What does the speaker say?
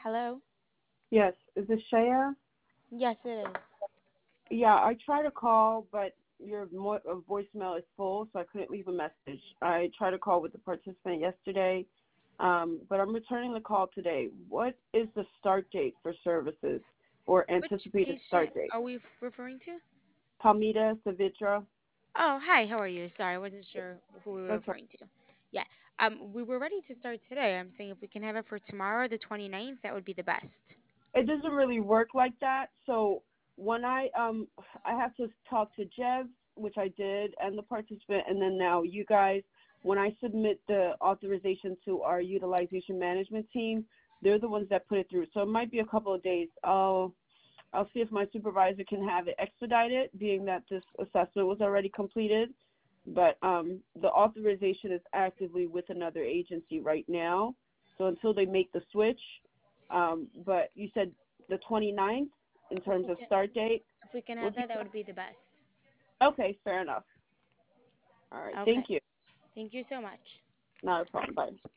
Hello? Yes, is this Shaya? Yes, it is. Yeah, I tried to call, but your voicemail is full, so I couldn't leave a message. I tried to call with the participant yesterday, but I'm returning the call today. What is the start date for services or Which anticipated patient start date? are we referring to? Palmita Savitra. Oh, hi, how are you? Sorry, I wasn't sure who we were That's right. referring to. Yeah, we were ready to start today. I'm saying if we can have it for tomorrow, the 29th, that would be the best. It doesn't really work like that. So when I have to talk to Jev, which I did, and the participant, and then now you guys. When I submit the authorization to our utilization management team, they're the ones that put it through. So it might be a couple of days. I'll see if my supervisor can have it expedited, being that this assessment was already completed. But the authorization is actively with another agency right now. So until they make the switch, but you said the 29th in If terms we of can, start date if we can would have be that, that would be the best. okay. Fair enough. All right. Okay. Thank you. Thank you so much. Not a problem. Bye.